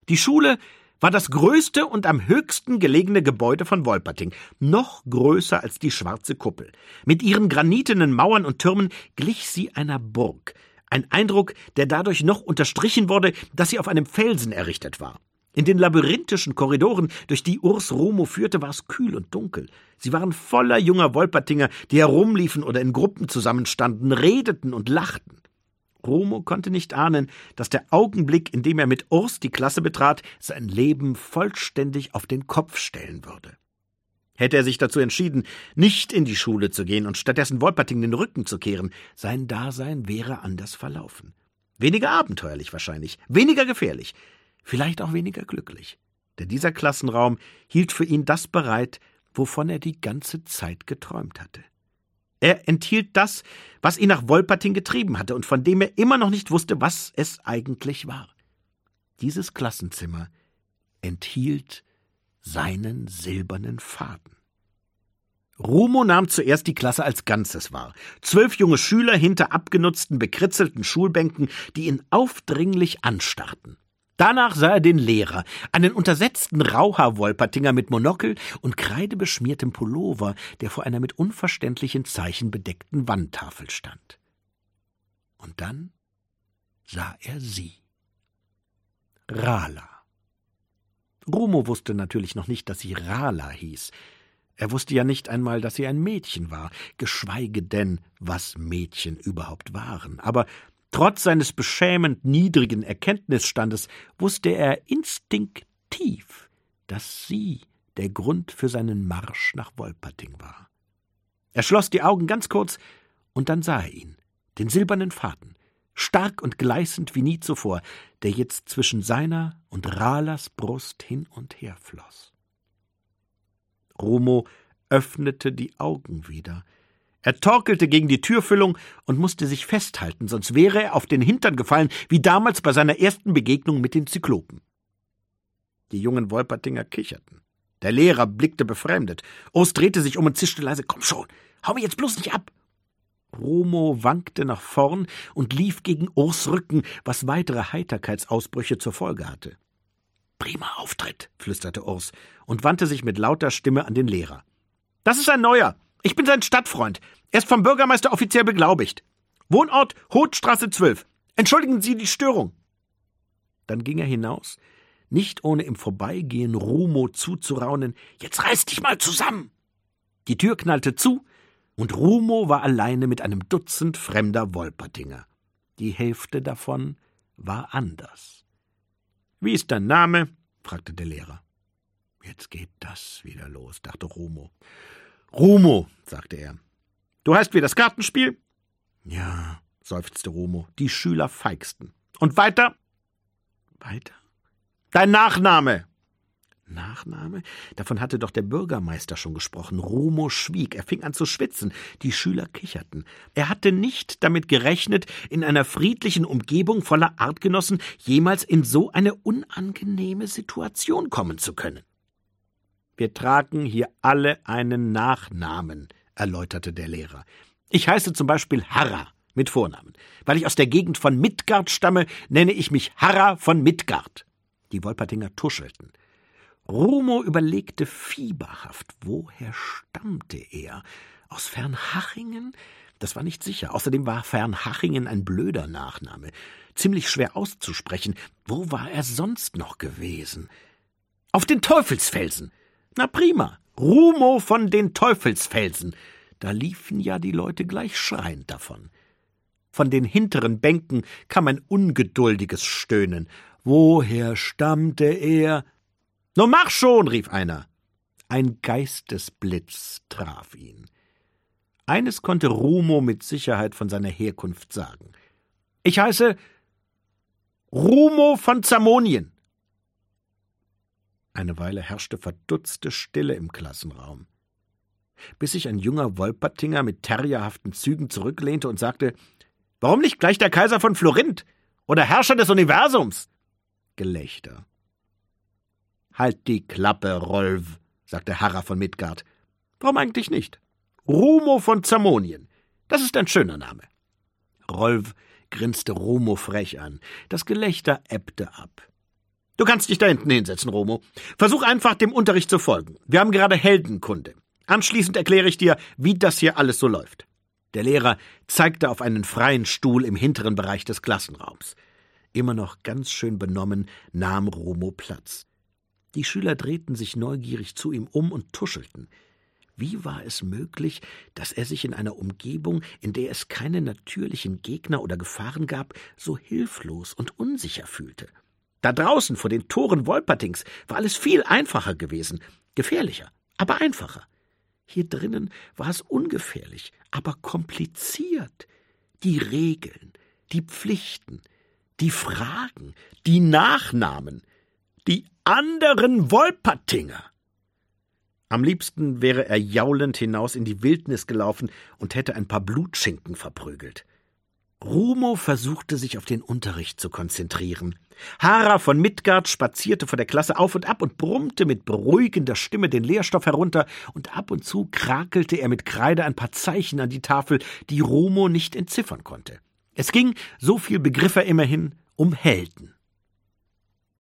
Die Schule war das größte und am höchsten gelegene Gebäude von Wolperting, noch größer als die Schwarze Kuppel. Mit ihren granitenen Mauern und Türmen glich sie einer Burg. Ein Eindruck, der dadurch noch unterstrichen wurde, dass sie auf einem Felsen errichtet war. In den labyrinthischen Korridoren, durch die Urs Rumo führte, war es kühl und dunkel. Sie waren voller junger Wolpertinger, die herumliefen oder in Gruppen zusammenstanden, redeten und lachten. Rumo konnte nicht ahnen, dass der Augenblick, in dem er mit Urs die Klasse betrat, sein Leben vollständig auf den Kopf stellen würde. Hätte er sich dazu entschieden, nicht in die Schule zu gehen und stattdessen Wolperting den Rücken zu kehren, sein Dasein wäre anders verlaufen. Weniger abenteuerlich wahrscheinlich, weniger gefährlich, vielleicht auch weniger glücklich. Denn dieser Klassenraum hielt für ihn das bereit, wovon er die ganze Zeit geträumt hatte. Er enthielt das, was ihn nach Wolperting getrieben hatte und von dem er immer noch nicht wusste, was es eigentlich war. Dieses Klassenzimmer enthielt seinen silbernen Faden. Rumo nahm zuerst die Klasse als Ganzes wahr. 12 junge Schüler hinter abgenutzten, bekritzelten Schulbänken, die ihn aufdringlich anstarrten. Danach sah er den Lehrer, einen untersetzten Rauhaar-Wolpertinger mit Monokel und kreidebeschmiertem Pullover, der vor einer mit unverständlichen Zeichen bedeckten Wandtafel stand. Und dann sah er sie. Rala. Rumo wusste natürlich noch nicht, dass sie Rala hieß. Er wusste ja nicht einmal, dass sie ein Mädchen war, geschweige denn, was Mädchen überhaupt waren. Aber trotz seines beschämend niedrigen Erkenntnisstandes wusste er instinktiv, dass sie der Grund für seinen Marsch nach Wolperting war. Er schloss die Augen ganz kurz, und dann sah er ihn, den silbernen Faden, stark und gleißend wie nie zuvor, der jetzt zwischen seiner und Ralas Brust hin und her floss. Rumo öffnete die Augen wieder. Er torkelte gegen die Türfüllung und musste sich festhalten, sonst wäre er auf den Hintern gefallen, wie damals bei seiner ersten Begegnung mit den Zyklopen. Die jungen Wolpertinger kicherten. Der Lehrer blickte befremdet. Urs drehte sich um und zischte leise: »Komm schon, hau mir jetzt bloß nicht ab!« Rumo wankte nach vorn und lief gegen Urs Rücken, was weitere Heiterkeitsausbrüche zur Folge hatte. »Prima Auftritt«, flüsterte Urs und wandte sich mit lauter Stimme an den Lehrer. »Das ist ein Neuer. Ich bin sein Stadtfreund. Er ist vom Bürgermeister offiziell beglaubigt. Wohnort Hotstraße 12. Entschuldigen Sie die Störung.« Dann ging er hinaus, nicht ohne im Vorbeigehen Rumo zuzuraunen: »Jetzt reiß dich mal zusammen!« Die Tür knallte zu, und Rumo war alleine mit einem Dutzend fremder Wolpertinger. Die Hälfte davon war anders. »Wie ist dein Name?« fragte der Lehrer. »Jetzt geht das wieder los«, dachte Rumo. »Rumo«, sagte er. »Du heißt wie das Kartenspiel?« »Ja«, seufzte Rumo, die Schüler feixten. »Und weiter?« »Weiter?« »Dein Nachname?« Nachname? Davon hatte doch der Bürgermeister schon gesprochen. Rumo schwieg, er fing an zu schwitzen. Die Schüler kicherten. Er hatte nicht damit gerechnet, in einer friedlichen Umgebung voller Artgenossen jemals in so eine unangenehme Situation kommen zu können. »Wir tragen hier alle einen Nachnamen«, erläuterte der Lehrer. »Ich heiße zum Beispiel Harra mit Vornamen. Weil ich aus der Gegend von Midgard stamme, nenne ich mich Harra von Midgard.« Die Wolpertinger tuschelten. Rumo überlegte fieberhaft, woher stammte er? Aus Fernhachingen? Das war nicht sicher. Außerdem war Fernhachingen ein blöder Nachname. Ziemlich schwer auszusprechen. Wo war er sonst noch gewesen? Auf den Teufelsfelsen. Na prima. Rumo von den Teufelsfelsen. Da liefen ja die Leute gleich schreiend davon. Von den hinteren Bänken kam ein ungeduldiges Stöhnen. Woher stammte er? »Nun mach schon«, rief einer. Ein Geistesblitz traf ihn. Eines konnte Rumo mit Sicherheit von seiner Herkunft sagen. »Ich heiße Rumo von Zamonien.« Eine Weile herrschte verdutzte Stille im Klassenraum, bis sich ein junger Wolpertinger mit terrierhaften Zügen zurücklehnte und sagte: »Warum nicht gleich der Kaiser von Florinth oder Herrscher des Universums?« Gelächter. »Halt die Klappe, Rolf«, sagte Harra von Midgard. »Warum eigentlich nicht? Rumo von Zamonien. Das ist ein schöner Name.« Rolf grinste Rumo frech an. Das Gelächter ebbte ab. Du kannst dich da hinten hinsetzen, Romo. Versuch einfach, dem Unterricht zu folgen. Wir haben gerade Heldenkunde. Anschließend erkläre ich dir, wie das hier alles so läuft.« Der Lehrer zeigte auf einen freien Stuhl im hinteren Bereich des Klassenraums. Immer noch ganz schön benommen nahm Romo Platz. Die Schüler drehten sich neugierig zu ihm um und tuschelten. Wie war es möglich, dass er sich in einer Umgebung, in der es keine natürlichen Gegner oder Gefahren gab, so hilflos und unsicher fühlte? Da draußen vor den Toren Wolpertings war alles viel einfacher gewesen, gefährlicher, aber einfacher. Hier drinnen war es ungefährlich, aber kompliziert. Die Regeln, die Pflichten, die Fragen, die Nachnamen, die anderen Wolpertinger. Am liebsten wäre er jaulend hinaus in die Wildnis gelaufen und hätte ein paar Blutschinken verprügelt. Romo versuchte, sich auf den Unterricht zu konzentrieren. Hara von Midgard spazierte vor der Klasse auf und ab und brummte mit beruhigender Stimme den Lehrstoff herunter, und ab und zu krakelte er mit Kreide ein paar Zeichen an die Tafel, die Romo nicht entziffern konnte. Es ging, so viel begriff er immerhin, um Helden.